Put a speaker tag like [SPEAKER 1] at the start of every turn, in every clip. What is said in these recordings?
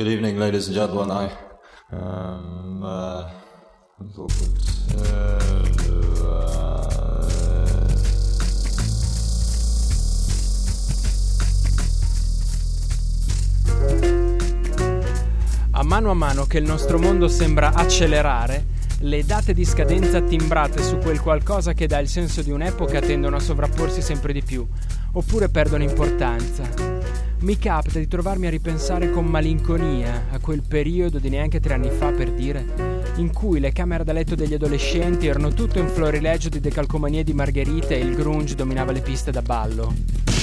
[SPEAKER 1] Good evening, ladies and gentlemen.
[SPEAKER 2] A mano che il nostro mondo sembra accelerare, le date di scadenza timbrate su quel qualcosa che dà il senso di un'epoca tendono a sovrapporsi sempre di più, oppure perdono importanza. Mi capita di trovarmi a ripensare con malinconia a quel periodo di neanche 3 anni fa, per dire, in cui le camere da letto degli adolescenti erano tutto in florilegio di decalcomanie di margherite e il grunge dominava le piste da ballo.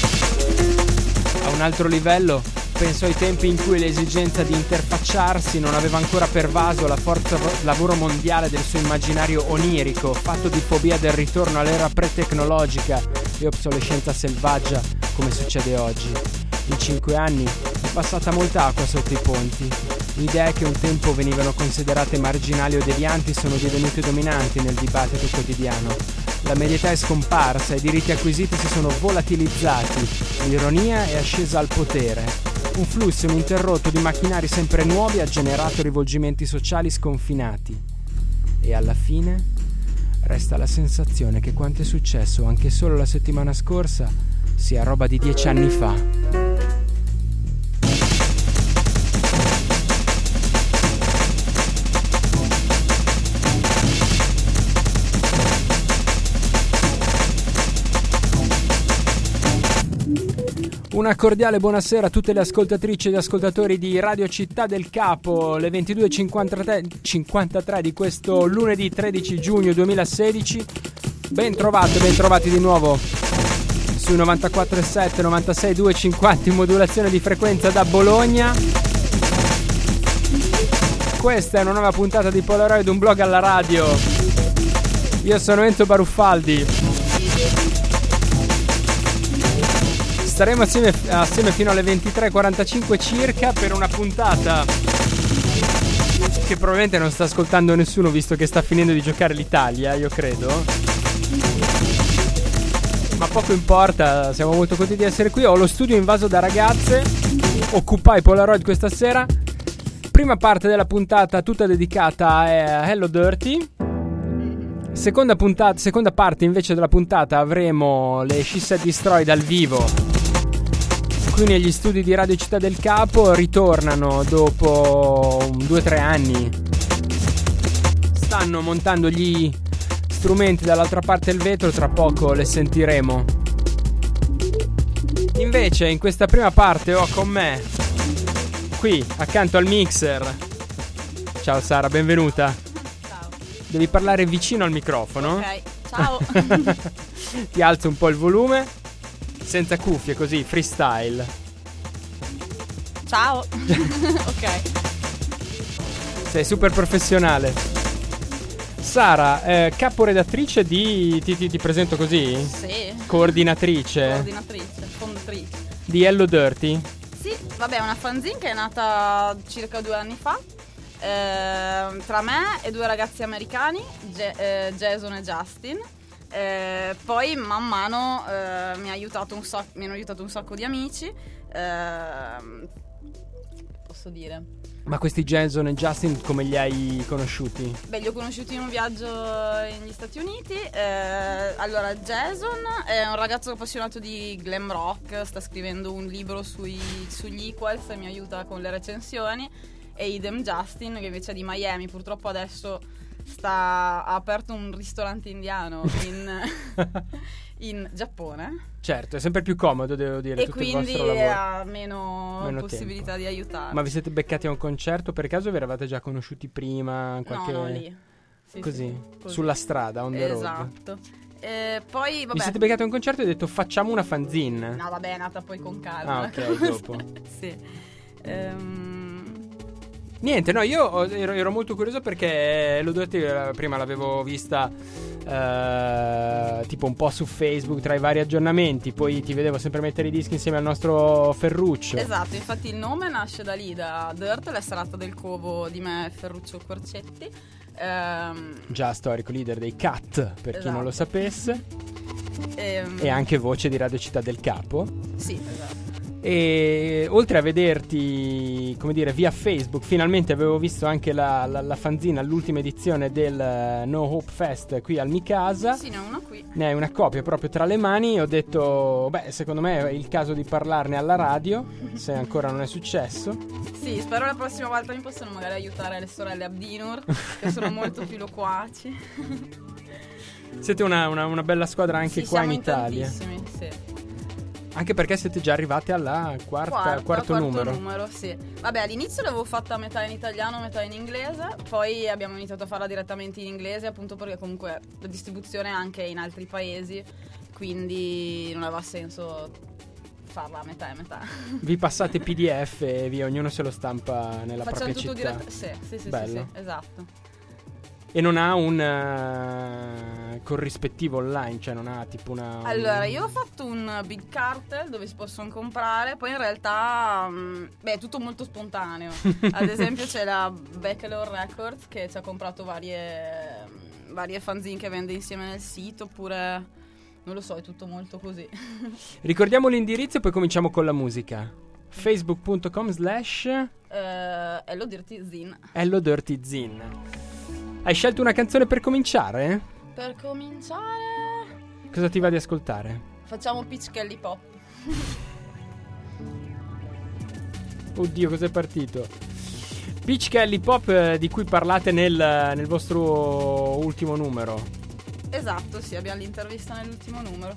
[SPEAKER 2] A un altro livello, penso ai tempi in cui l'esigenza di interfacciarsi non aveva ancora pervaso la forza lavoro mondiale del suo immaginario onirico, fatto di fobia del ritorno all'era pre-tecnologica e obsolescenza selvaggia, come succede oggi. In 5 anni è passata molta acqua sotto i ponti. Idee che un tempo venivano considerate marginali o devianti sono divenute dominanti nel dibattito quotidiano. La medietà è scomparsa, i diritti acquisiti si sono volatilizzati, l'ironia è ascesa al potere. Un flusso ininterrotto di macchinari sempre nuovi ha generato rivolgimenti sociali sconfinati. E alla fine resta la sensazione che quanto è successo anche solo la settimana scorsa sia roba di 10 anni fa. Una cordiale buonasera a tutte le ascoltatrici ed ascoltatori di Radio Città del Capo, le 22:53 di questo lunedì 13 giugno 2016. Ben trovati di nuovo sui 94.7, 96.250 in modulazione di frequenza da Bologna. Questa è una nuova puntata di Polaroid, un blog alla radio. Io sono Enzo Baruffaldi. Staremo assieme fino alle 23:45 circa per una puntata che probabilmente non sta ascoltando nessuno, visto che sta finendo di giocare l'Italia, io credo. Ma poco importa, siamo molto contenti di essere qui. Ho lo studio invaso da ragazze. Occupai Polaroid questa sera. Prima parte della puntata tutta dedicata a Hello Dirty. Seconda parte invece della puntata avremo le She Said Destroy dal vivo. Qui negli studi di Radio Città del Capo ritornano dopo 2-3 anni. Stanno montando gli strumenti dall'altra parte del vetro, tra poco le sentiremo. Invece in questa prima parte ho con me, qui accanto al mixer, ciao Sara, benvenuta.
[SPEAKER 3] Ciao.
[SPEAKER 2] Devi parlare vicino al microfono.
[SPEAKER 3] Ok, ciao.
[SPEAKER 2] Ti alzo un po' il volume. Senza cuffie, così, freestyle.
[SPEAKER 3] Ciao. Ok.
[SPEAKER 2] Sei super professionale. Sara, caporedattrice di... Ti presento così?
[SPEAKER 3] Sì.
[SPEAKER 2] Coordinatrice
[SPEAKER 3] Fondatrice.
[SPEAKER 2] di Hello Dirty?
[SPEAKER 3] Sì, vabbè, è una fanzine che è nata circa 2 anni fa. Tra me e 2 ragazzi americani, Jason e Justin. Poi man mano mi hanno aiutato un sacco di amici, posso dire.
[SPEAKER 2] Ma questi Jason e Justin come li hai conosciuti?
[SPEAKER 3] Beh, li ho conosciuti in un viaggio negli Stati Uniti. Allora, Jason è un ragazzo appassionato di glam rock, sta scrivendo un libro sugli Equals e mi aiuta con le recensioni. E idem Justin, che invece è di Miami, purtroppo adesso ha aperto un ristorante indiano in Giappone.
[SPEAKER 2] Certo, è sempre più comodo, devo dire,
[SPEAKER 3] e
[SPEAKER 2] tutto
[SPEAKER 3] quindi
[SPEAKER 2] il vostro lavoro.
[SPEAKER 3] ha meno possibilità
[SPEAKER 2] tempo
[SPEAKER 3] di aiutare.
[SPEAKER 2] Ma vi siete beccati a un concerto? Per caso vi eravate già conosciuti prima?
[SPEAKER 3] No, lì. Sì,
[SPEAKER 2] così,
[SPEAKER 3] così,
[SPEAKER 2] sulla strada, on the road.
[SPEAKER 3] Esatto. Poi, vabbè.
[SPEAKER 2] Vi siete beccati a un concerto e hai detto facciamo una fanzine?
[SPEAKER 3] No, vabbè, è nata poi con calma.
[SPEAKER 2] Ah, ok, dopo.
[SPEAKER 3] Sì.
[SPEAKER 2] Niente, no, io ero molto curioso perché Hello Dirty prima l'avevo vista tipo un po' su Facebook tra i vari aggiornamenti, poi ti vedevo sempre mettere i dischi insieme al nostro Ferruccio.
[SPEAKER 3] Esatto, infatti il nome nasce da lì, da Dirt, la serata del covo di me e Ferruccio Quarcetti.
[SPEAKER 2] Già storico leader dei Cat, per chi non lo sapesse. E anche voce di Radio Città del Capo.
[SPEAKER 3] Sì, esatto.
[SPEAKER 2] E oltre a vederti, come dire, via Facebook, finalmente avevo visto anche la fanzina, l'ultima edizione del No Hope Fest qui al Mikasa.
[SPEAKER 3] Sì, ne ho una qui.
[SPEAKER 2] Ne hai una copia proprio tra le mani. Ho detto, beh, secondo me è il caso di parlarne alla radio, se ancora non è successo.
[SPEAKER 3] Sì, spero la prossima volta mi possano magari aiutare le sorelle Abdinur, che sono molto più loquaci.
[SPEAKER 2] Siete una bella squadra anche qua in Italia.
[SPEAKER 3] Tantissimi, sì.
[SPEAKER 2] Anche perché siete già arrivati alla quarto numero.
[SPEAKER 3] Sì. Vabbè, all'inizio l'avevo fatta metà in italiano, metà in inglese. Poi abbiamo iniziato a farla direttamente in inglese, appunto perché comunque la distribuzione è anche in altri paesi, quindi non aveva senso farla a metà e metà.
[SPEAKER 2] Vi passate PDF e via, ognuno se lo stampa nella
[SPEAKER 3] Facciamo
[SPEAKER 2] propria
[SPEAKER 3] tutto
[SPEAKER 2] città.
[SPEAKER 3] Sì, esatto.
[SPEAKER 2] E non ha un corrispettivo online, cioè non ha tipo una...
[SPEAKER 3] Allora, io ho fatto un Big Cartel dove si possono comprare, poi in realtà è tutto molto spontaneo. Ad esempio c'è la Bachelor Records che ci ha comprato varie fanzine che vende insieme nel sito, oppure non lo so, è tutto molto così.
[SPEAKER 2] Ricordiamo l'indirizzo e poi cominciamo con la musica. facebook.com/
[SPEAKER 3] Hello Dirty Zin.
[SPEAKER 2] Hello Dirty Zin. Hai scelto una canzone per cominciare?
[SPEAKER 3] Per cominciare,
[SPEAKER 2] Cosa ti va di ascoltare?
[SPEAKER 3] facciamo Peach Kelly Pop.
[SPEAKER 2] Oddio, cos'è partito? Peach Kelly Pop, di cui parlate nel vostro ultimo numero.
[SPEAKER 3] Esatto, sì, abbiamo l'intervista nell'ultimo numero.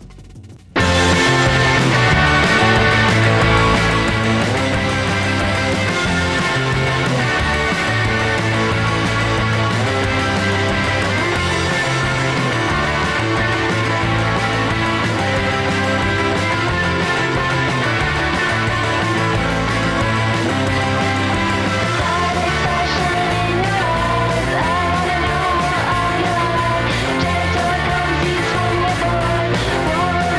[SPEAKER 1] Just so it comes from your boy.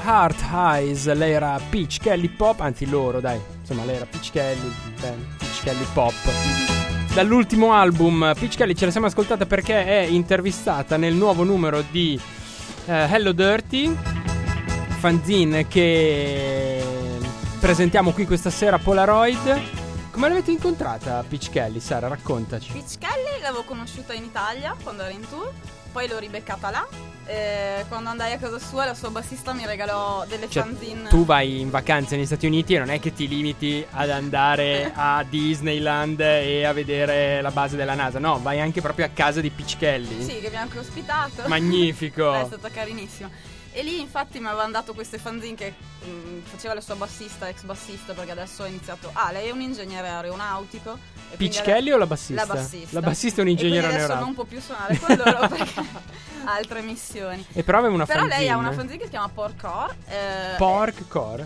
[SPEAKER 2] Heart Eyes, lei era Peach Kelly Pop, anzi loro dai, insomma lei era Peach Kelly, Peach Kelly Pop. Dall'ultimo album Peach Kelly ce la siamo ascoltata perché è intervistata nel nuovo numero di Hello Dirty, fanzine che presentiamo qui questa sera, Polaroid. Come l'avete incontrata Peach Kelly, Sara? Raccontaci.
[SPEAKER 3] Peach Kelly l'avevo conosciuta in Italia quando era in tour, poi l'ho ribeccata là. Quando andai a casa sua, la sua bassista mi regalò delle fanzine.
[SPEAKER 2] Tu vai in vacanza negli Stati Uniti e non è che ti limiti ad andare a Disneyland e a vedere la base della NASA, no, vai anche proprio a casa di Peach Kelly.
[SPEAKER 3] Sì, che mi ha anche ospitato.
[SPEAKER 2] Magnifico.
[SPEAKER 3] È stata carinissima. E lì infatti mi aveva dato queste fanzine che faceva la sua bassista, ex bassista, perché adesso ha iniziato. Lei è un ingegnere aeronautico.
[SPEAKER 2] Peach Kelly o la bassista?
[SPEAKER 3] La bassista.
[SPEAKER 2] La bassista è un ingegnere aeronautico.
[SPEAKER 3] Adesso non può più suonare con loro perché ha altre missioni.
[SPEAKER 2] E però aveva una fanzine.
[SPEAKER 3] Però lei ha una fanzine che si chiama Porkcore.
[SPEAKER 2] Porkcore?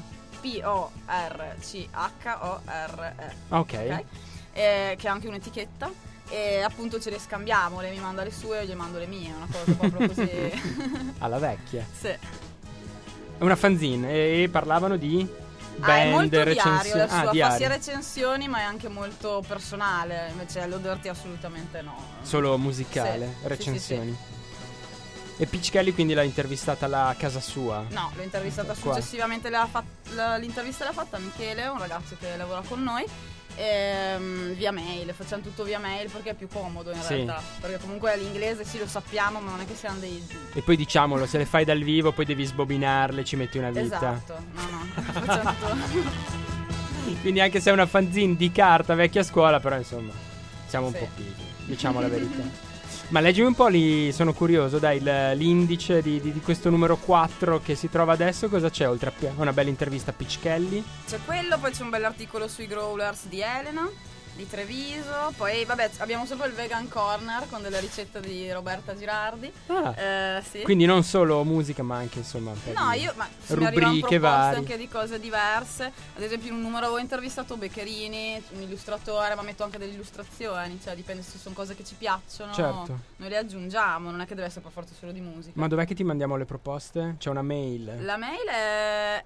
[SPEAKER 3] P-O-R-C-H-O-R-E.
[SPEAKER 2] Ok.
[SPEAKER 3] Che ha anche un'etichetta. E appunto ce le scambiamo, lei mi manda le sue e io gli mando le mie, una cosa proprio così.
[SPEAKER 2] Alla vecchia.
[SPEAKER 3] Sì.
[SPEAKER 2] È una fanzine e parlavano di
[SPEAKER 3] è molto
[SPEAKER 2] recensioni.
[SPEAKER 3] diario la sua,
[SPEAKER 2] diario.
[SPEAKER 3] Fa sia recensioni ma è anche molto personale, invece Hello Dirty assolutamente no.
[SPEAKER 2] Solo musicale,
[SPEAKER 3] sì,
[SPEAKER 2] recensioni.
[SPEAKER 3] sì.
[SPEAKER 2] E Peach Kelly quindi l'ha intervistata là a casa sua?
[SPEAKER 3] No, l'ho intervistata
[SPEAKER 2] qua.
[SPEAKER 3] Successivamente, l'intervista l'ha fatta Michele, un ragazzo che lavora con noi. Via mail, facciamo tutto via mail perché è più comodo in realtà, perché comunque l'inglese sì lo sappiamo ma non è che siamo dei.
[SPEAKER 2] E poi diciamolo, se le fai dal vivo poi devi sbobinarle, ci metti una vita.
[SPEAKER 3] Esatto, no, facciamo tutto.
[SPEAKER 2] Quindi anche se è una fanzine di carta vecchia scuola, però insomma siamo un po' pigri, diciamo la verità. Ma leggimi un po' lì, sono curioso, dai, l'indice di questo numero 4 che si trova adesso, cosa c'è oltre a una bella intervista a Peach Kelly?
[SPEAKER 3] C'è quello, poi c'è un bell'articolo sui growlers di Elena, di Treviso, poi vabbè abbiamo solo il Vegan Corner con delle ricette di Roberta Girardi. Sì.
[SPEAKER 2] Quindi non solo musica ma anche insomma
[SPEAKER 3] ma mi arrivano proposte
[SPEAKER 2] varie,
[SPEAKER 3] anche di cose diverse. Ad esempio in un numero avevo intervistato Beccherini, un illustratore, ma metto anche delle illustrazioni, cioè dipende se sono cose che ci piacciono.
[SPEAKER 2] Certo.
[SPEAKER 3] Noi le aggiungiamo, non è che deve essere per forza solo di musica.
[SPEAKER 2] Ma dov'è che ti mandiamo le proposte? C'è una mail?
[SPEAKER 3] La mail è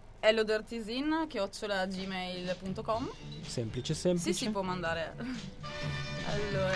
[SPEAKER 3] hellodirtyzin@gmail.com.
[SPEAKER 2] Semplice.
[SPEAKER 3] Sì, può mandare. Allora,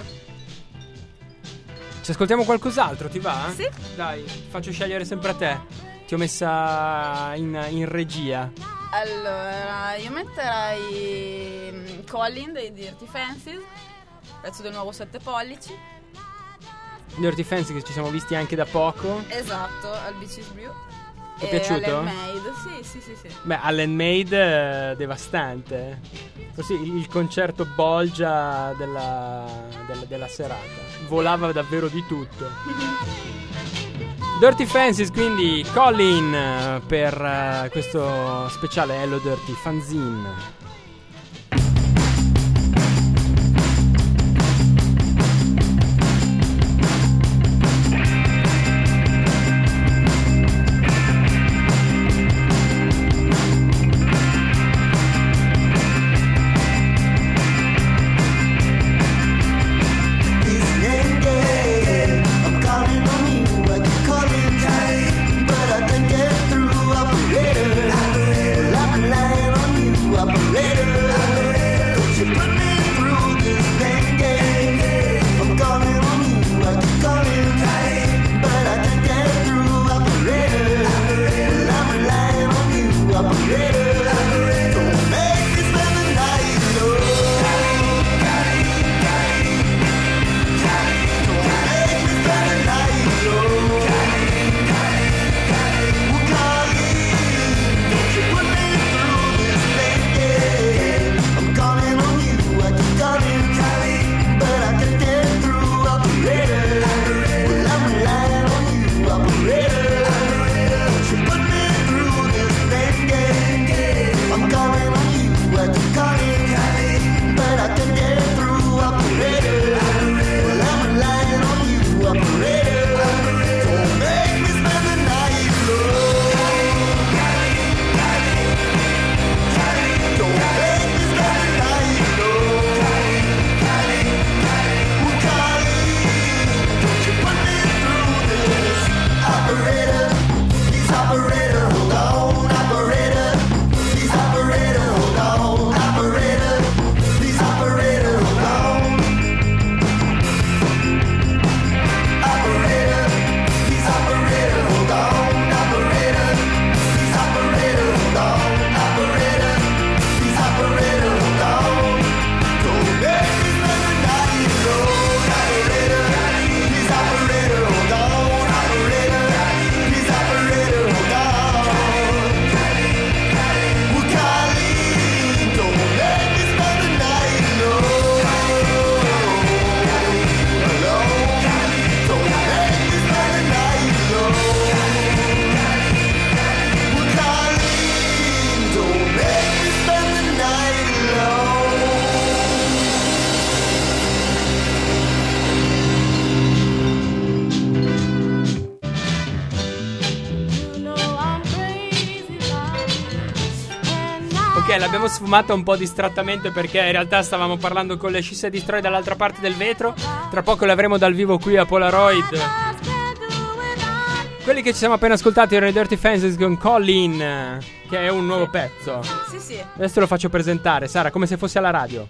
[SPEAKER 2] ci ascoltiamo qualcos'altro, ti va?
[SPEAKER 3] Sì.
[SPEAKER 2] Dai, faccio scegliere sempre a te. Ti ho messa in regia.
[SPEAKER 3] Allora, io metterei Colin dei Dirty Fancies, pezzo del nuovo 7 pollici.
[SPEAKER 2] Dirty Fancy che ci siamo visti anche da poco.
[SPEAKER 3] Esatto, al Beaches Brew.
[SPEAKER 2] Ti è piaciuto?
[SPEAKER 3] Allen Made, sì.
[SPEAKER 2] Beh, Allen Made devastante. Così il concerto bolgia della serata. Volava davvero di tutto. Dirty Fancies, quindi Colin per questo speciale Hello Dirty Fanzine.
[SPEAKER 1] Operator,
[SPEAKER 2] Ok, l'abbiamo sfumata un po' distrattamente perché in realtà stavamo parlando con le She Destroy dall'altra parte del vetro. Tra poco le avremo dal vivo qui a Polaroid. Quelli che ci siamo appena ascoltati erano i Dirty Fences con Colin, che è un nuovo pezzo.
[SPEAKER 3] Sì.
[SPEAKER 2] Adesso lo faccio presentare, Sara, come se fosse alla radio.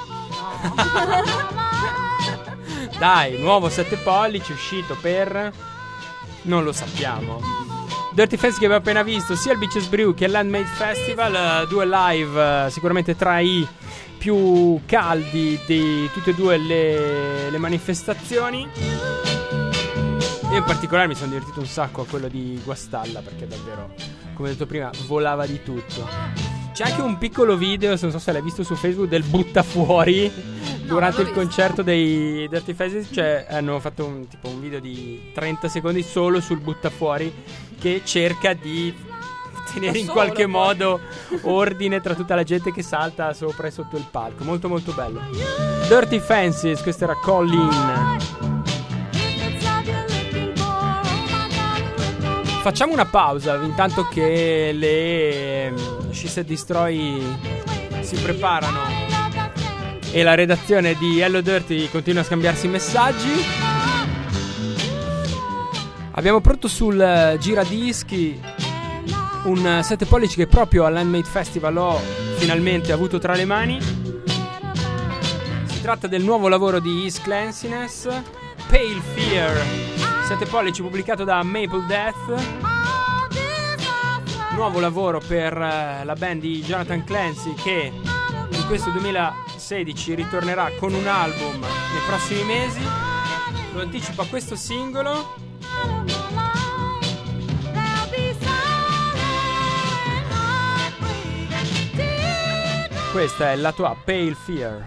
[SPEAKER 2] Dai, nuovo 7 pollici uscito per... non lo sappiamo. Dirty Fences che abbiamo appena visto sia al Beaches Brew che all'Handmade Festival, due live sicuramente tra i più caldi di tutte e due le manifestazioni. Io in particolare mi sono divertito un sacco a quello di Guastalla, perché davvero, come detto prima, volava di tutto. C'è anche un piccolo video, se non so se l'hai visto su Facebook, del buttafuori durante il concerto dei Dirty Faces. Cioè hanno fatto un video di 30 secondi solo sul buttafuori, che cerca di tenere in qualche modo ordine tra tutta la gente che salta sopra e sotto il palco. Molto molto bello. Dirty Fences, questo era Colin. Facciamo una pausa intanto che le She Destroy si preparano e la redazione di Hello Dirty continua a scambiarsi messaggi. Abbiamo pronto sul giradischi un 7 pollici che proprio all'Handmade Festival ho finalmente avuto tra le mani. Si tratta del nuovo lavoro di East Clanciness, Pale Fear, 7 pollici pubblicato da Maple Death. Nuovo lavoro per la band di Jonathan Clancy, che in questo 2016 ritornerà con un album nei prossimi mesi. Lo anticipa questo singolo. Questa è la tua Pale Fear.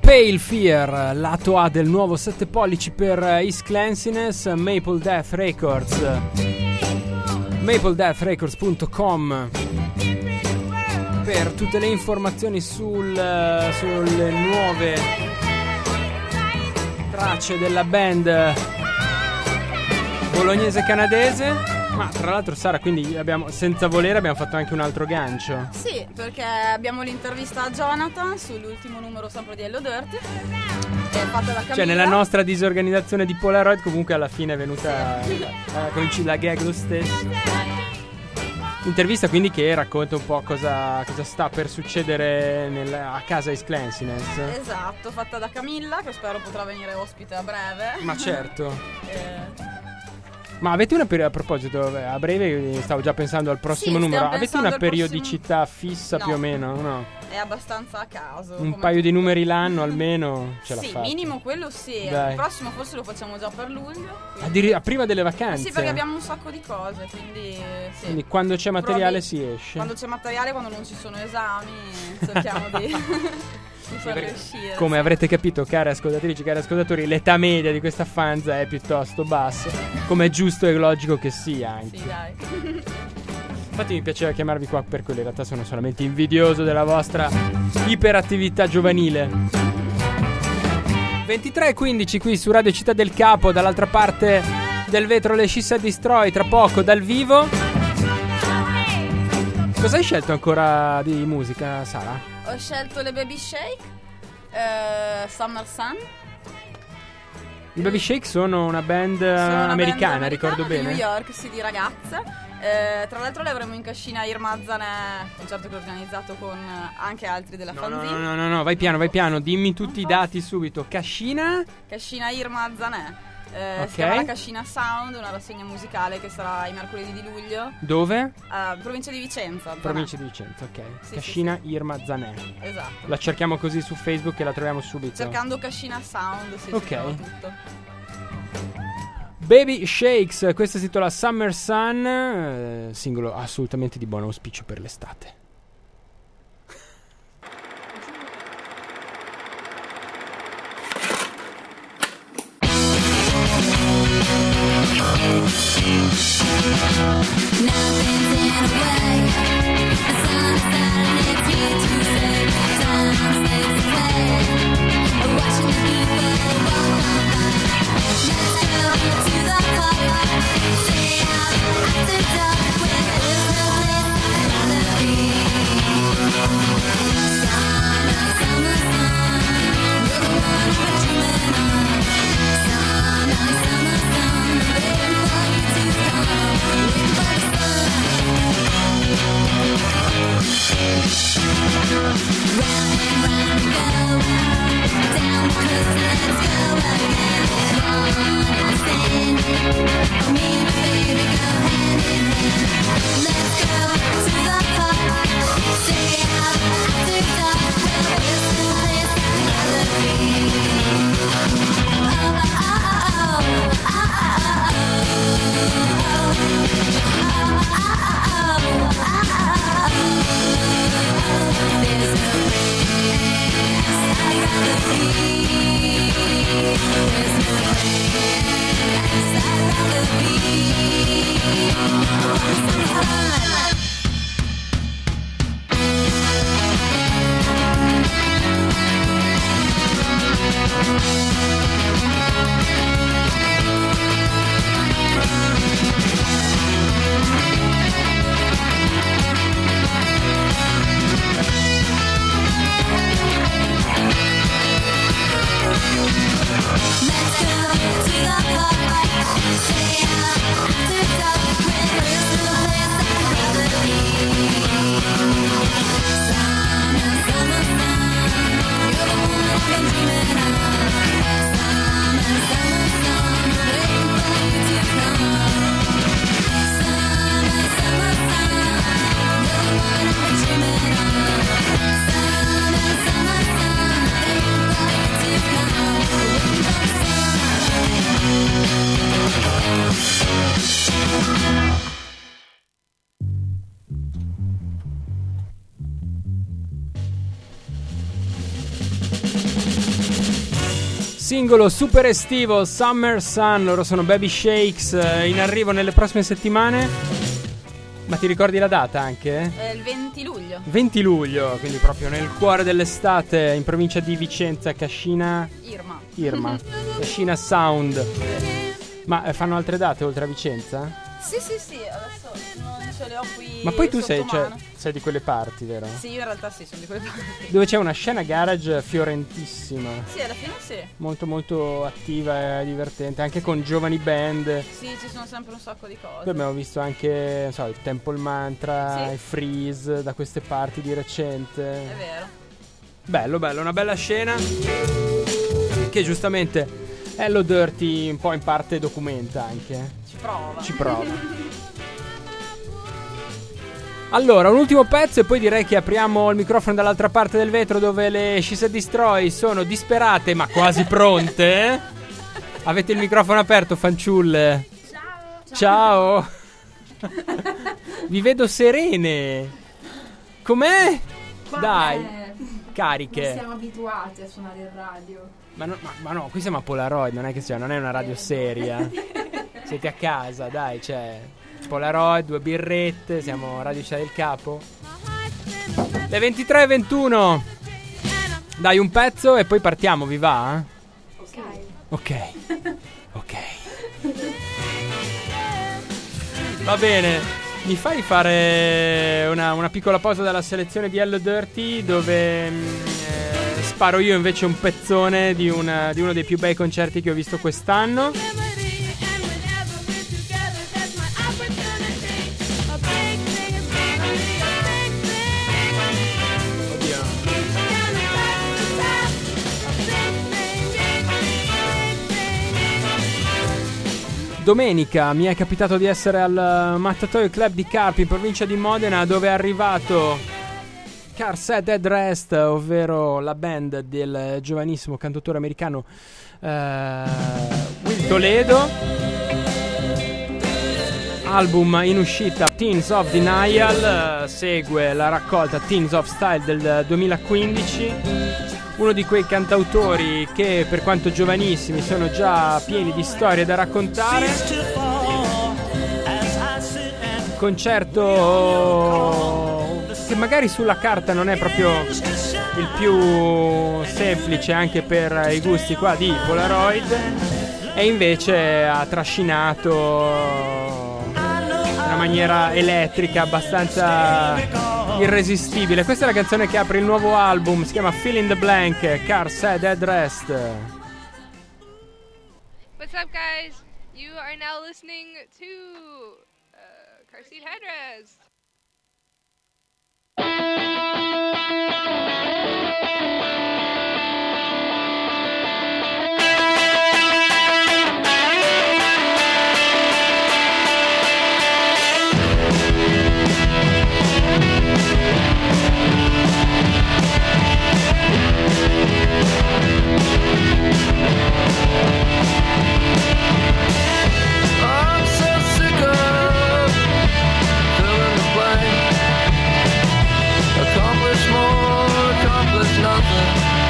[SPEAKER 2] Pale Fear, lato A del nuovo 7 pollici per East Clanciness, Maple Death Records, mapledeathrecords.com per tutte le informazioni sulle nuove tracce della band bolognese canadese. Ma tra l'altro, Sara, quindi senza volere abbiamo fatto anche un altro gancio.
[SPEAKER 3] Sì, perché abbiamo l'intervista a Jonathan sull'ultimo numero sempre di Hello Dirty, fatta da Camilla.
[SPEAKER 2] Cioè, nella nostra disorganizzazione di Polaroid comunque alla fine è venuta con la gag lo stesso. Intervista quindi che racconta un po' cosa sta per succedere a casa East Clanciness.
[SPEAKER 3] Esatto, fatta da Camilla, che spero potrà venire ospite a breve.
[SPEAKER 2] Ma certo. Ma avete a proposito, a breve stavo già pensando al prossimo numero. Avete una periodicità fissa più o meno? No.
[SPEAKER 3] È abbastanza a caso.
[SPEAKER 2] Un paio di numeri l'anno almeno ce la fate.
[SPEAKER 3] Sì, minimo quello sì.
[SPEAKER 2] Dai.
[SPEAKER 3] Il prossimo forse lo facciamo già per luglio.
[SPEAKER 2] Prima delle vacanze?
[SPEAKER 3] Sì, perché abbiamo un sacco di cose, quindi sì.
[SPEAKER 2] Quindi quando c'è materiale si esce.
[SPEAKER 3] Quando c'è materiale, quando non ci sono esami, cerchiamo di farli uscire.
[SPEAKER 2] Come avrete capito, care ascoltatrici, cari ascoltatori, l'età media di questa fanza è piuttosto bassa, come è giusto e logico che sia anche.
[SPEAKER 3] Sì, dai.
[SPEAKER 2] Infatti mi piaceva chiamarvi qua per quello, in realtà sono solamente invidioso della vostra iperattività giovanile. 23:15 qui su Radio Città del Capo, dall'altra parte del vetro le Scissa Destroy, tra poco dal vivo. Cosa hai scelto ancora di musica, Sara?
[SPEAKER 3] Ho scelto le Baby Shake, Summer Sun.
[SPEAKER 2] I Baby Shake sono una band americana, ricordo bene.
[SPEAKER 3] New York, sì, di ragazze. Tra l'altro le avremo in cascina Irma Zanè, concerto che ho organizzato con anche altri della fanzine.
[SPEAKER 2] No, vai piano, dimmi tutti i dati subito. Cascina
[SPEAKER 3] Irma Zanè.
[SPEAKER 2] Okay.
[SPEAKER 3] Si chiama la Cascina Sound, una rassegna musicale che sarà i mercoledì di luglio.
[SPEAKER 2] Dove?
[SPEAKER 3] Provincia di Vicenza.
[SPEAKER 2] Provincia di Vicenza, ok.
[SPEAKER 3] Sì,
[SPEAKER 2] Cascina
[SPEAKER 3] sì.
[SPEAKER 2] Irma Zanè.
[SPEAKER 3] Esatto.
[SPEAKER 2] La cerchiamo così su Facebook e la troviamo subito.
[SPEAKER 3] Cercando Cascina Sound, si trova tutto.
[SPEAKER 2] Baby Shakes, questo si intitola Summer Sun, singolo assolutamente di buon auspicio per l'estate. Singolo super estivo, Summer Sun, loro sono Baby Shakes, in arrivo nelle prossime settimane. Ma ti ricordi la data anche?
[SPEAKER 3] Il 20 luglio.
[SPEAKER 2] 20 luglio, quindi proprio nel cuore dell'estate, in provincia di Vicenza, Cascina... Irma. Cascina Sound. Ma fanno altre date oltre a Vicenza?
[SPEAKER 3] Sì, adesso non ce le ho qui.
[SPEAKER 2] Ma poi tu sei
[SPEAKER 3] mano.
[SPEAKER 2] di quelle parti, vero?
[SPEAKER 3] Sì, io in realtà sì, sono di quelle parti.
[SPEAKER 2] Dove c'è una scena garage fiorentissima.
[SPEAKER 3] Sì, alla fine sì.
[SPEAKER 2] Molto molto attiva e divertente, anche con giovani band.
[SPEAKER 3] Sì, ci sono sempre un sacco di cose.
[SPEAKER 2] Poi abbiamo visto anche, non so, il Temple Mantra,
[SPEAKER 3] sì.
[SPEAKER 2] il Freeze da queste parti di recente.
[SPEAKER 3] È vero.
[SPEAKER 2] Bello, una bella scena che giustamente Hello Dirty un po' in parte documenta anche. Ci prova. Allora, un ultimo pezzo e poi direi che apriamo il microfono dall'altra parte del vetro dove le She Said Destroy sono disperate ma quasi pronte. Avete il microfono aperto, fanciulle? Ciao. Vi vedo serene. Com'è? Dai, cariche.
[SPEAKER 1] Non siamo abituati a suonare in radio.
[SPEAKER 2] Ma no, qui siamo a Polaroid, non è una radio seria. Siete a casa, dai, c'è Polaroid, 2 birrette, siamo Radio Città del Capo. Le 23:21. Dai, un pezzo e poi partiamo, vi va? Ok. Va bene, mi fai fare una piccola pausa dalla selezione di Hello Dirty dove sparo io invece un pezzone di uno dei più bei concerti che ho visto quest'anno. Domenica mi è capitato di essere al Mattatoio Club di Carpi in provincia di Modena, dove è arrivato Car Said Dead Rest, ovvero la band del giovanissimo cantautore americano Will Toledo. Album in uscita Teens of Denial, segue la raccolta Teens of Style del 2015. Uno di quei cantautori che, per quanto giovanissimi, sono già pieni di storie da raccontare. Concerto che magari sulla carta non è proprio il più semplice anche per i gusti qua di Polaroid, e invece ha trascinato in una maniera elettrica abbastanza irresistibile. Questa è la canzone che apre il nuovo album, si chiama Fill in the Blank, Car Said Dead Rest.
[SPEAKER 4] What's up, guys? You are now listening to Car Seat Headrest.
[SPEAKER 5] I'm so sick of filling the blank. Accomplish more, accomplish nothing.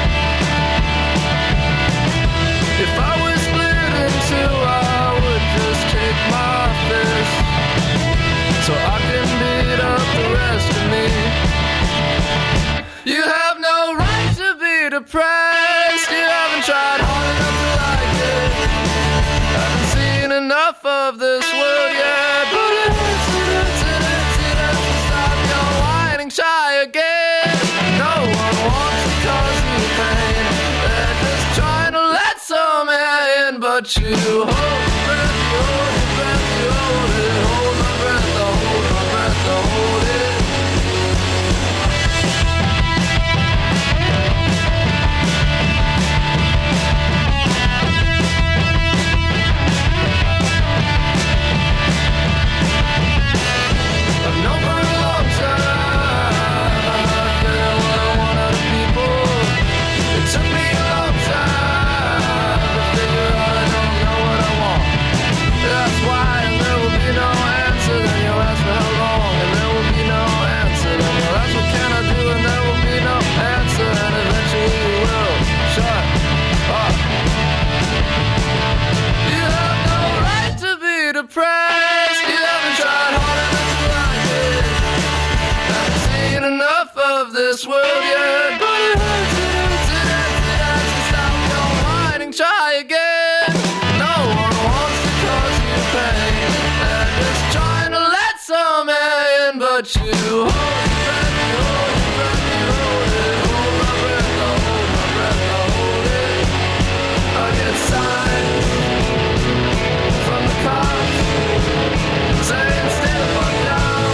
[SPEAKER 5] If I was split in two, I would just take my fist, so I can beat up the rest of me. You have no right to be depressed. You haven't tried hard enough to like it. Haven't seen enough of this world yet. But it hurts to stop your whining, try again. No one wants to cause you pain. They're just trying to let some air in. But you hold your breath, you hold your breath, you hold it. Hold my breath, I'll hold my breath, I'll hold it. I've known for a long time getting what I want out of people. It took me a long time to figure out I don't know what I want. this world yet. But it hurts, it hurts, it hurts, it hurts to stop your whining, try again. No one wants to cause you pain. They're just trying to let some air in, but you hold your breath, you hold your breath, you hold it. Hold my breath, I'll hold my breath, I'll hold it. I get signs from the cops saying stay the fuck down.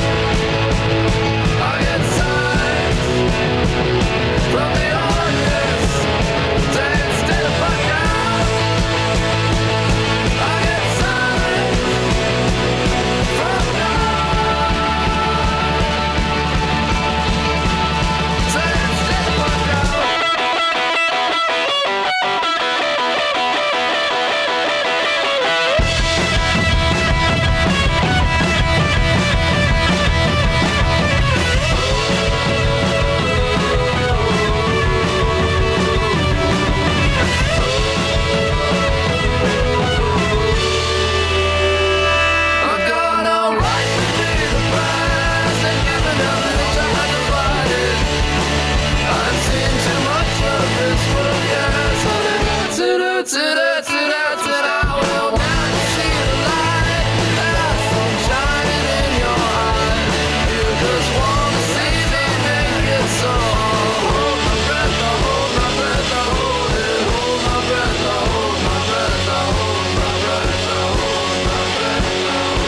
[SPEAKER 5] I get signs from the audience saying stay the fuck down. I get signs from God saying stay the fuck down. I've got a right to be depressed and given everything to my divided. I've seen too much of this world, yes. It hurts, it hurts, it hurts, it hurts, I will not see the light. There's some shining in your eyes. You just wanna see me naked, so I'll hold my breath, I'll hold my breath, I'll hold it. Hold my breath, I'll hold my breath, I'll hold my breath, I'll hold my breath, I'll hold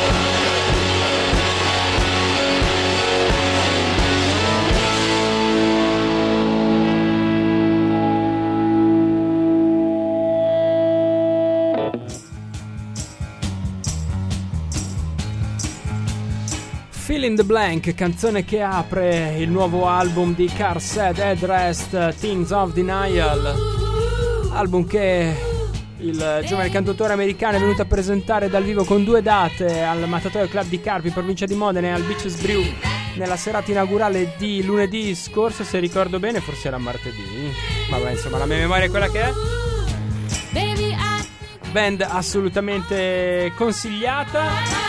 [SPEAKER 2] Fill in the Blank, canzone che apre il nuovo album di Car Said Headrest, Things of Denial, album che il giovane cantautore americano è venuto a presentare dal vivo con 2 date al Mattatoio Club di Carpi, provincia di Modena, e al Beaches Brew nella serata inaugurale di lunedì scorso, se ricordo bene, forse era martedì. Vabbè, insomma, la mia memoria è quella che è. Band assolutamente consigliata.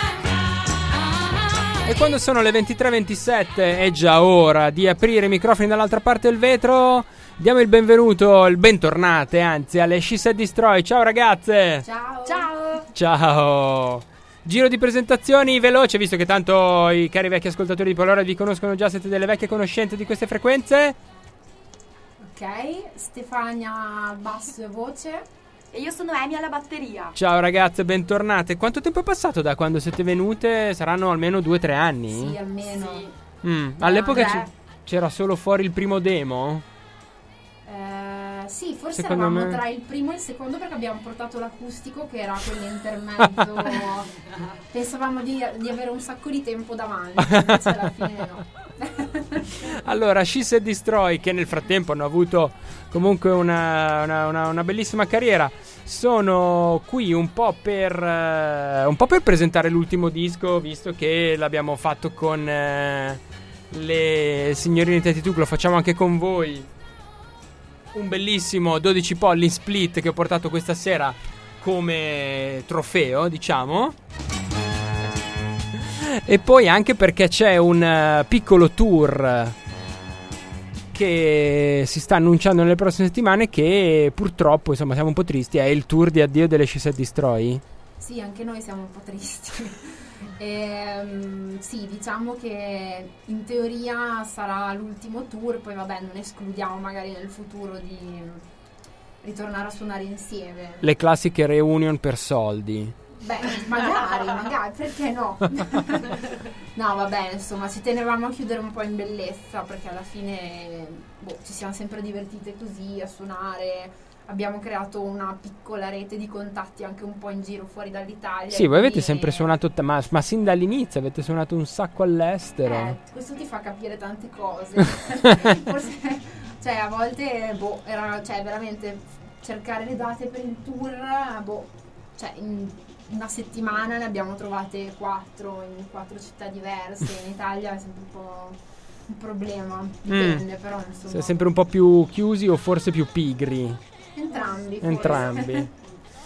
[SPEAKER 2] E quando sono le 23:27 è già ora di aprire i microfoni dall'altra parte del vetro. Diamo il benvenuto, il bentornate anzi, alle She Said Destroy. Ciao ragazze!
[SPEAKER 1] Ciao.
[SPEAKER 3] Ciao!
[SPEAKER 2] Ciao! Giro di presentazioni veloce, visto che tanto i cari vecchi ascoltatori di Polora vi conoscono già, siete delle vecchie conoscenti di queste frequenze.
[SPEAKER 1] Ok, Stefania al basso e voce.
[SPEAKER 3] E io sono Amy alla batteria.
[SPEAKER 2] Ciao ragazze, bentornate. Quanto tempo è passato da quando siete venute? Saranno almeno 2-3 anni?
[SPEAKER 1] Sì, almeno.
[SPEAKER 2] All'epoca
[SPEAKER 1] Tre.
[SPEAKER 2] c'era solo fuori il primo demo?
[SPEAKER 1] Sì, forse
[SPEAKER 2] Secondo
[SPEAKER 1] eravamo
[SPEAKER 2] me-
[SPEAKER 1] tra il primo e il secondo perché abbiamo portato l'acustico che era quell'intermezzo. Pensavamo di avere un sacco di tempo davanti, invece alla fine no.
[SPEAKER 2] Allora, She Said Destroy, che nel frattempo hanno avuto comunque una bellissima carriera, sono qui un po' per presentare l'ultimo disco, visto che l'abbiamo fatto con le signorine Tettituc, lo facciamo anche con voi. Un bellissimo 12 polli in split che ho portato questa sera come trofeo, diciamo. E poi anche perché c'è un piccolo tour che si sta annunciando nelle prossime settimane, che purtroppo, insomma, siamo un po' tristi. È il tour di addio delle She Said Destroy.
[SPEAKER 1] Sì, anche noi siamo un po' tristi. Sì, diciamo che in teoria sarà l'ultimo tour, poi vabbè, non escludiamo magari nel futuro di ritornare a suonare insieme.
[SPEAKER 2] Le classiche reunion per soldi.
[SPEAKER 1] Beh, magari, perché no? No, vabbè, insomma, ci tenevamo a chiudere un po' in bellezza, perché alla fine ci siamo sempre divertite così a suonare. Abbiamo creato una piccola rete di contatti anche un po' in giro fuori dall'Italia.
[SPEAKER 2] Sì, voi avete
[SPEAKER 1] quindi-
[SPEAKER 2] sempre suonato, ma sin dall'inizio avete suonato un sacco all'estero.
[SPEAKER 1] Questo ti fa capire tante cose. Forse, cioè, a volte, era, cioè, veramente cercare le date per il tour, cioè, in una settimana ne abbiamo trovate 4 in 4 città diverse. In Italia è sempre un po' un problema, dipende, però insomma.
[SPEAKER 2] Siete sempre un po' più chiusi o forse più pigri?
[SPEAKER 1] Entrambi. forse.
[SPEAKER 2] Entrambi.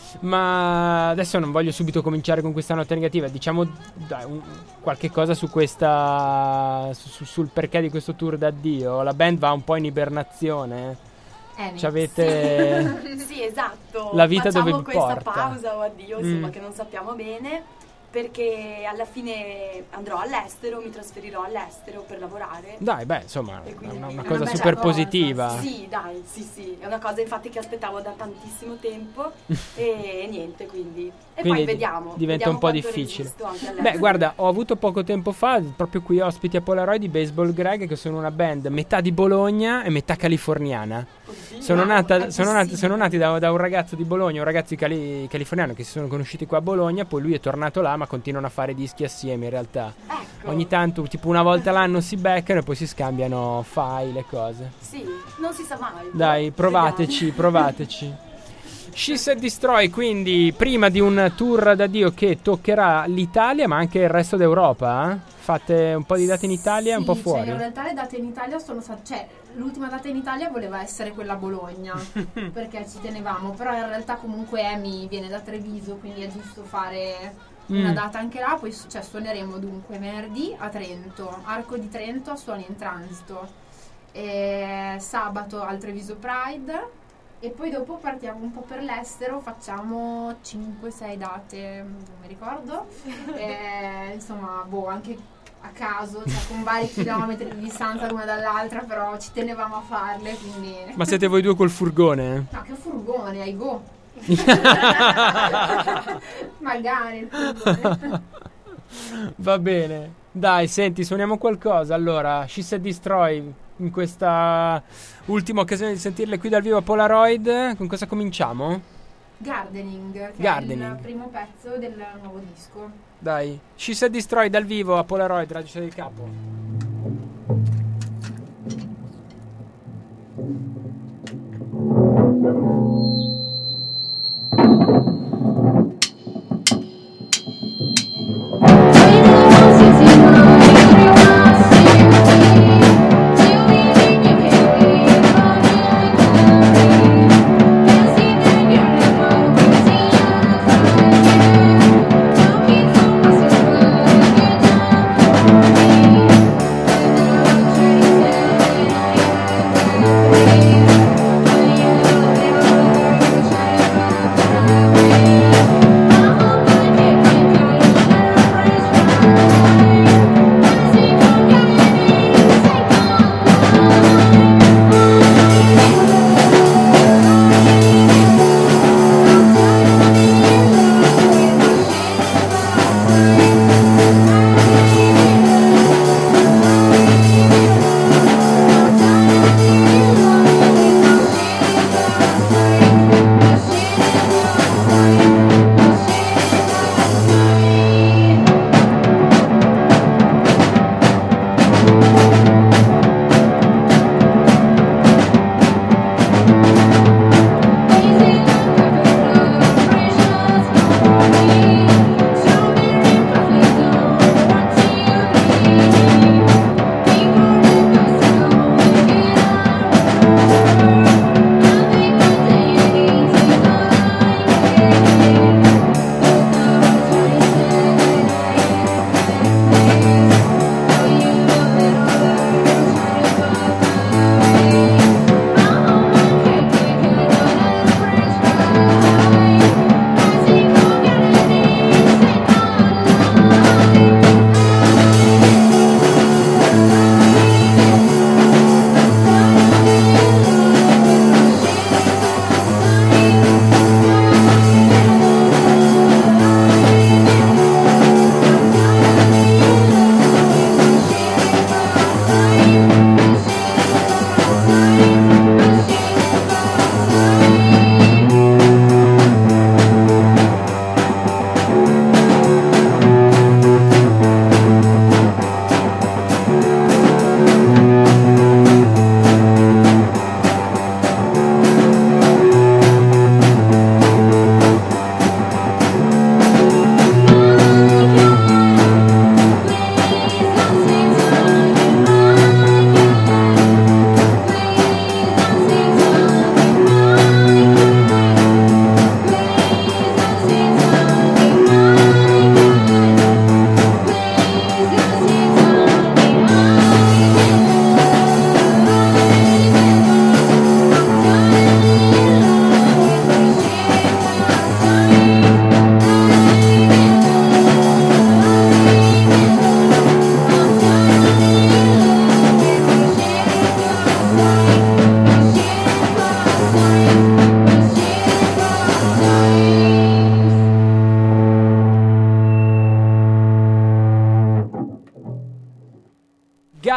[SPEAKER 2] Ma adesso non voglio subito cominciare con questa nota negativa. Diciamo dai, qualche cosa su questa sul perché di questo tour d'addio. La band va un po' in ibernazione. Ci avete
[SPEAKER 6] Sì, esatto.
[SPEAKER 2] la vita
[SPEAKER 6] Facciamo
[SPEAKER 2] dove vi
[SPEAKER 6] questa
[SPEAKER 2] porta.
[SPEAKER 6] pausa o addio, insomma, che non sappiamo bene, perché alla fine andrò all'estero, mi trasferirò all'estero per lavorare.
[SPEAKER 2] Dai, beh, insomma,
[SPEAKER 6] E
[SPEAKER 2] è
[SPEAKER 6] quindi
[SPEAKER 2] una
[SPEAKER 6] è
[SPEAKER 2] cosa
[SPEAKER 1] una
[SPEAKER 2] super
[SPEAKER 1] bella cosa,
[SPEAKER 2] positiva.
[SPEAKER 6] Sì, dai, sì, è una cosa infatti che aspettavo da tantissimo tempo e niente, quindi. E
[SPEAKER 2] Quindi
[SPEAKER 6] poi vediamo.
[SPEAKER 2] diventa
[SPEAKER 6] vediamo
[SPEAKER 2] un po'
[SPEAKER 6] quanto
[SPEAKER 2] difficile.
[SPEAKER 6] resisto anche all'estero.
[SPEAKER 2] Beh, guarda, ho avuto poco tempo fa, proprio qui ospiti a Polaroid, di Baseball Greg, che sono una band metà di Bologna e metà californiana.
[SPEAKER 6] Oddio.
[SPEAKER 2] Sono nati
[SPEAKER 1] possibile.
[SPEAKER 2] da un ragazzo di Bologna, un ragazzo californiano che si sono conosciuti qua a Bologna, poi lui è tornato là, ma continuano a fare dischi assieme in realtà.
[SPEAKER 6] Ecco.
[SPEAKER 2] Ogni tanto, tipo una volta l'anno si beccano e poi si scambiano file e cose.
[SPEAKER 6] Sì, non si sa mai.
[SPEAKER 2] Dai, provateci. She Said Destroy, quindi prima di un tour d'addio che toccherà l'Italia ma anche il resto d'Europa, eh? Fate un po' di date in Italia e un po'
[SPEAKER 1] Sì,
[SPEAKER 2] fuori.
[SPEAKER 1] Cioè, in realtà le date in Italia sono state, cioè l'ultima data in Italia voleva essere quella a Bologna perché ci tenevamo, però in realtà comunque Emi viene da Treviso, quindi è giusto fare una data anche là. Poi suoneremo dunque venerdì a Trento, Arco di Trento a Suoni in Transito, e sabato al Treviso Pride. E poi dopo partiamo un po' per l'estero, facciamo 5-6 date, non mi ricordo, insomma, anche a caso, cioè con vari chilometri di distanza l'una dall'altra, però ci tenevamo a farle, quindi...
[SPEAKER 2] Ma siete voi due col furgone?
[SPEAKER 1] No, che furgone, ai go! Magari il furgone.
[SPEAKER 2] Va bene. Dai, senti, suoniamo qualcosa. Allora, She Said Destroy, in questa ultima occasione di sentirle qui dal vivo a Polaroid, con cosa cominciamo?
[SPEAKER 1] Gardening, che è
[SPEAKER 2] Gardening.
[SPEAKER 1] il primo pezzo del nuovo disco.
[SPEAKER 2] Dai, She Said Destroy dal vivo a Polaroid, Radio Città del Capo.
[SPEAKER 7] Thank you.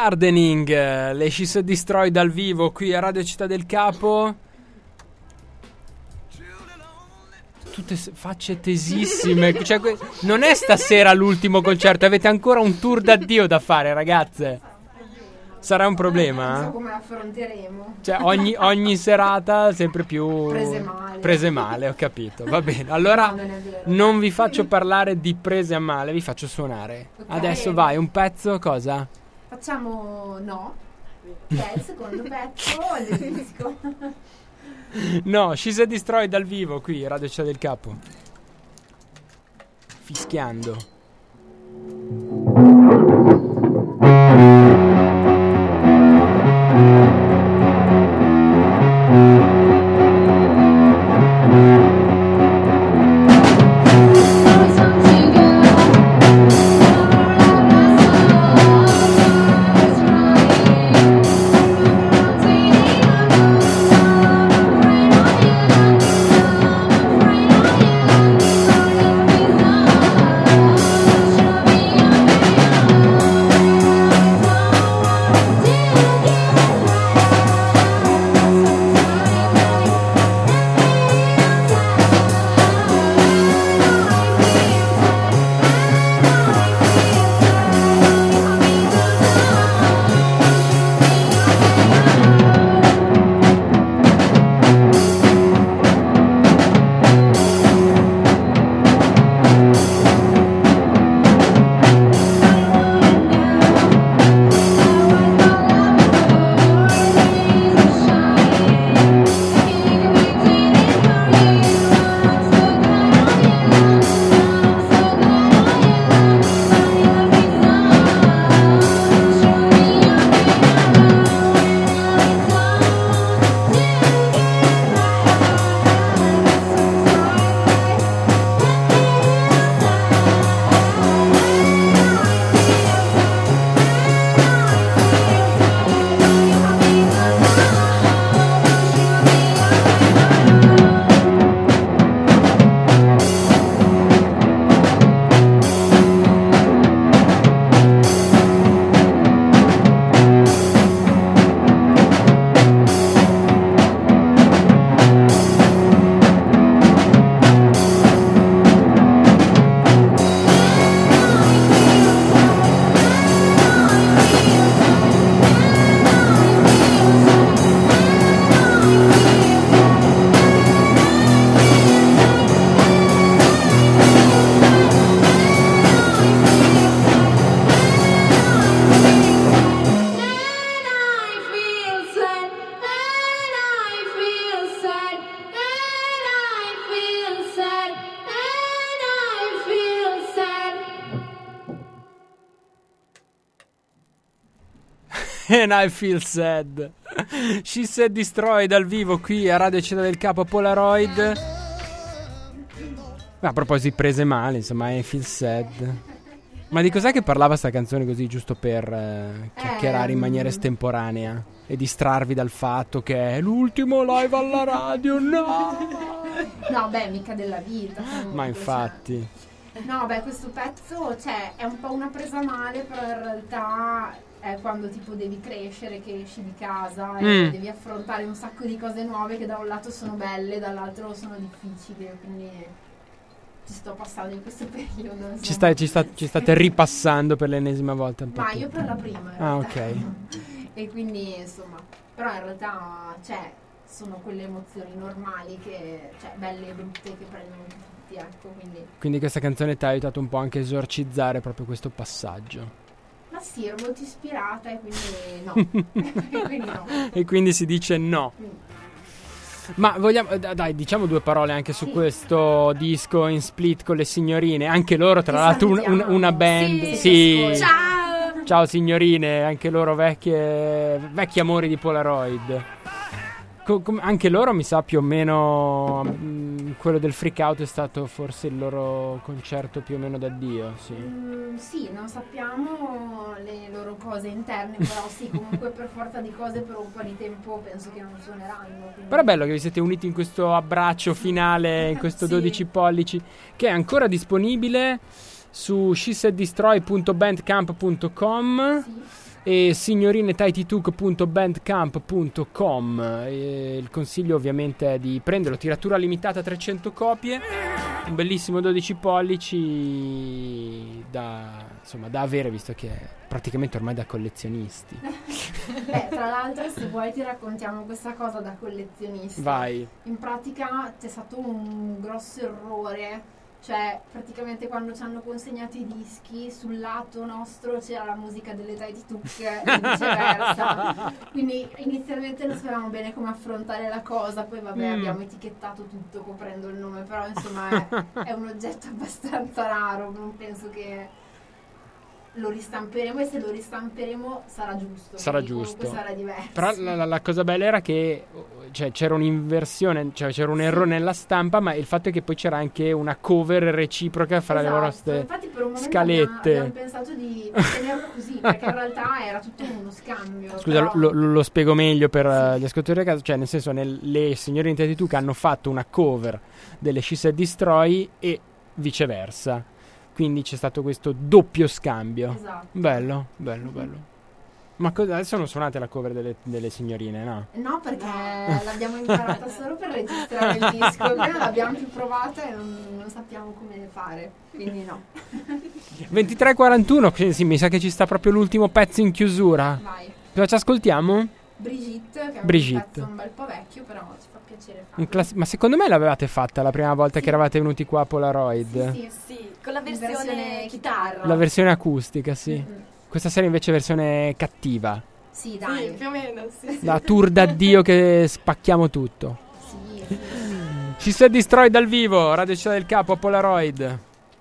[SPEAKER 2] Gardening, le She Said Destroy dal vivo qui a Radio Città del Capo. Tutte facce tesissime. Cioè, non è stasera l'ultimo concerto, avete ancora un tour d'addio da fare, ragazze. Sarà un problema?
[SPEAKER 1] Non so come affronteremo.
[SPEAKER 2] Cioè ogni serata sempre più
[SPEAKER 1] Prese male.
[SPEAKER 2] Ho capito. Va bene. Allora
[SPEAKER 1] No, non è vero.
[SPEAKER 2] non vi faccio parlare di prese a male, vi faccio suonare.
[SPEAKER 1] Ok.
[SPEAKER 2] Adesso vai, un pezzo, cosa?
[SPEAKER 1] Facciamo no, che è il secondo pezzo del disco.
[SPEAKER 2] No, She Said Destroy dal vivo qui, Radio Città del Capo. Fischiando. And I Feel Sad. She Said Destroy dal vivo qui a Radio Città del Capo Polaroid. A proposito di prese male, insomma, I Feel Sad. Ma di cos'è che parlava sta canzone così, giusto per chiacchierare in maniera estemporanea e distrarvi dal fatto che è l'ultimo live alla radio? No!
[SPEAKER 1] No, beh, mica della vita. Comunque,
[SPEAKER 2] Ma infatti.
[SPEAKER 1] cioè. No, beh, questo pezzo, cioè, è un po' una presa male, però in realtà è quando tipo devi crescere, che esci di casa e devi affrontare un sacco di cose nuove che da un lato sono belle, dall'altro sono difficili, quindi ci sto passando in questo periodo. Insomma.
[SPEAKER 2] Ci state ripassando per l'ennesima volta un po'.
[SPEAKER 1] Ma io per la prima. In
[SPEAKER 2] Ah,
[SPEAKER 1] realtà.
[SPEAKER 2] ok.
[SPEAKER 1] E quindi, insomma, però in realtà, cioè, sono quelle emozioni normali che, cioè, belle e brutte che prendono tutti, ecco,
[SPEAKER 2] Quindi questa canzone ti ha aiutato un po' anche a esorcizzare proprio questo passaggio.
[SPEAKER 1] Ma sì, ero molto ispirata e quindi no. E quindi no.
[SPEAKER 2] E quindi si dice no. Ma vogliamo, dai, diciamo due parole anche su questo disco in split con le signorine. Anche loro, tra
[SPEAKER 1] Ti
[SPEAKER 2] l'altro,
[SPEAKER 1] salutiamo.
[SPEAKER 2] una band.
[SPEAKER 1] Sì,
[SPEAKER 2] Sì.
[SPEAKER 1] Ciao!
[SPEAKER 2] Ciao signorine, anche loro vecchi amori di Polaroid. Anche loro, mi sa, più o meno quello del Freak Out è stato forse il loro concerto più o meno d'addio, sì.
[SPEAKER 1] Sì, non sappiamo le loro cose interne, però sì, comunque per forza di cose per un po' di tempo penso che non suoneranno. Quindi...
[SPEAKER 2] Però è bello che vi siete uniti in questo abbraccio finale, in questo
[SPEAKER 1] Sì.
[SPEAKER 2] 12 pollici, che è ancora disponibile su shesaddestroy.bandcamp.com.
[SPEAKER 1] Sì.
[SPEAKER 2] e signorinetititook.bandcamp.com. Il consiglio ovviamente è di prenderlo, tiratura limitata 300 copie, un bellissimo 12 pollici da avere, visto che è praticamente ormai da collezionisti.
[SPEAKER 1] Tra l'altro, se vuoi ti raccontiamo questa cosa da collezionista.
[SPEAKER 2] Vai.
[SPEAKER 1] In pratica c'è stato un grosso errore. Cioè, praticamente quando ci hanno consegnato i dischi, sul lato nostro c'era la musica delle Tidy Took e viceversa. Quindi inizialmente non sapevamo bene come affrontare la cosa, poi abbiamo etichettato tutto coprendo il nome, però insomma è un oggetto abbastanza raro, non penso che lo ristamperemo, e se lo ristamperemo sarà giusto.
[SPEAKER 2] Sarà giusto.
[SPEAKER 1] Sarà diverso.
[SPEAKER 2] Però la cosa bella era che c'era un'inversione, c'era un errore nella stampa, ma il fatto è che poi c'era anche una cover reciproca fra le vostre
[SPEAKER 1] Infatti per un momento
[SPEAKER 2] scalette.
[SPEAKER 1] abbiamo pensato di tenerlo così, perché in realtà era tutto uno scambio.
[SPEAKER 2] Scusa,
[SPEAKER 1] però...
[SPEAKER 2] lo spiego meglio per gli ascoltatori a casa, cioè nel senso le signore in Tidy Took hanno fatto una cover delle She Said Destroy e viceversa. Quindi c'è stato questo doppio scambio.
[SPEAKER 1] Esatto.
[SPEAKER 2] Bello. Ma adesso non suonate la cover delle signorine, no?
[SPEAKER 1] No, perché l'abbiamo imparata solo per registrare il disco, poi non l'abbiamo più provata e non sappiamo come fare, quindi no.
[SPEAKER 2] 23:41, quindi sì, mi sa che ci sta proprio l'ultimo pezzo in chiusura.
[SPEAKER 1] Vai.
[SPEAKER 2] Cosa ci ascoltiamo?
[SPEAKER 1] Brigitte, che è
[SPEAKER 2] Brigitte.
[SPEAKER 1] un pezzo un bel po' vecchio, però ci fa piacere farlo.
[SPEAKER 2] Ma secondo me l'avevate fatta la prima volta che eravate venuti qua a Polaroid.
[SPEAKER 1] Sì,
[SPEAKER 6] con la versione chitarra.
[SPEAKER 2] La versione acustica, sì.
[SPEAKER 1] Mm-hmm.
[SPEAKER 2] Questa sera invece versione cattiva.
[SPEAKER 1] Sì, dai.
[SPEAKER 6] Sì, più o meno, sì.
[SPEAKER 2] La tour d'addio che spacchiamo tutto.
[SPEAKER 1] Sì.
[SPEAKER 2] She Said Destroy dal vivo, Radio Città del Capo a Polaroid.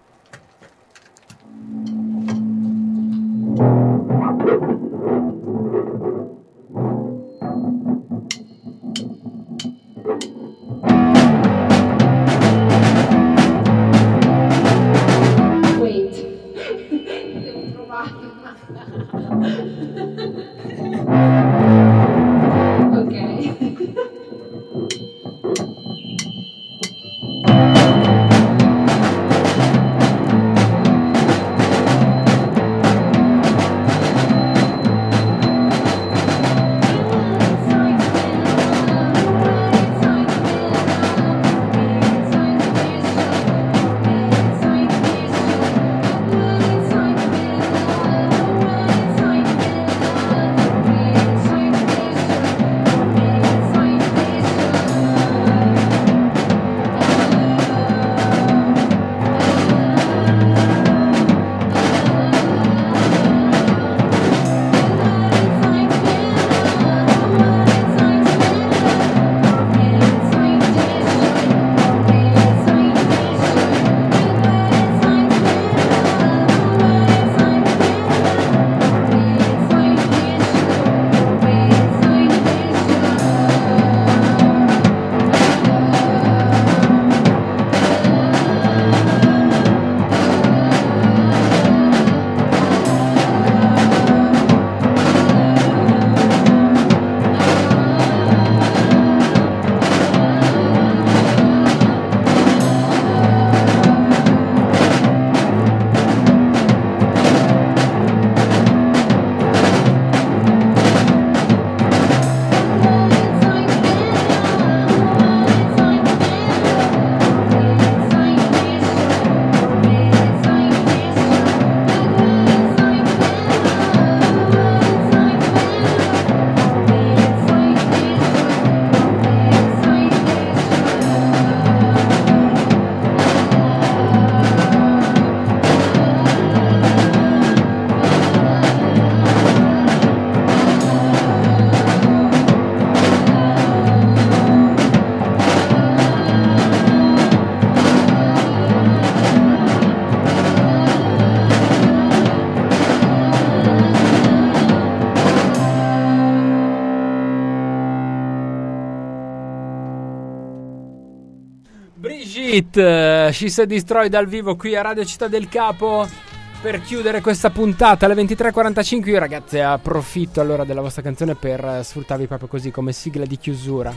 [SPEAKER 2] Brigitte, She Said Destroy dal vivo qui a Radio Città del Capo per chiudere questa puntata alle 23:45. Io ragazzi approfitto allora della vostra canzone per sfruttarvi proprio così come sigla di chiusura.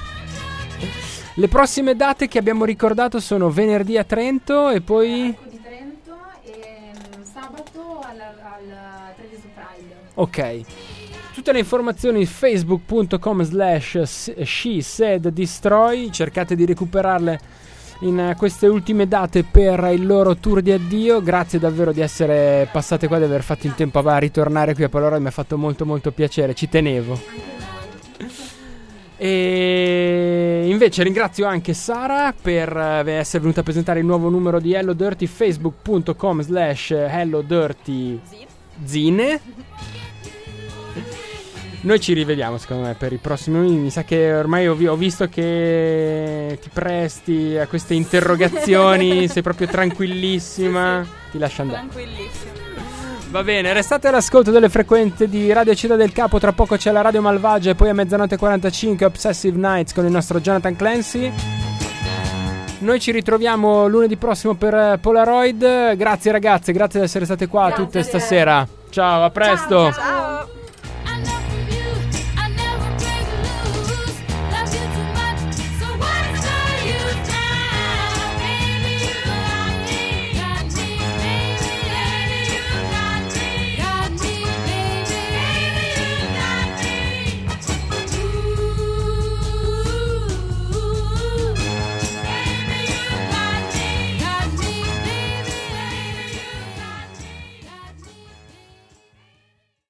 [SPEAKER 2] Le prossime date che abbiamo ricordato sono venerdì a Trento e poi
[SPEAKER 1] Di Trento e sabato al Treviso Pride.
[SPEAKER 2] Ok. Tutte le informazioni facebook.com/SheSaidDestroy. Cercate di recuperarle in queste ultime date per il loro tour di addio. Grazie davvero di essere passate qua, di aver fatto in tempo a ritornare qui a Polaroid. Mi ha fatto molto molto piacere, ci tenevo. E invece ringrazio anche Sara per essere venuta a presentare il nuovo numero di Hello Dirty. Facebook.com/HelloDirtyZine. Noi ci rivediamo secondo me per i prossimi mesi. Mi sa che ormai ho visto che ti presti a queste interrogazioni. Sei proprio tranquillissima. Ti lascio andare.
[SPEAKER 3] Tranquillissimo.
[SPEAKER 2] Va bene, restate all'ascolto delle frequenze di Radio Città del Capo. Tra poco c'è la Radio Malvagia e poi a 00:45 Obsessive Nights con il nostro Jonathan Clancy. Noi ci ritroviamo lunedì prossimo per Polaroid. Grazie ragazze, grazie di essere state qua tutte stasera. Ciao, a presto.
[SPEAKER 6] Ciao.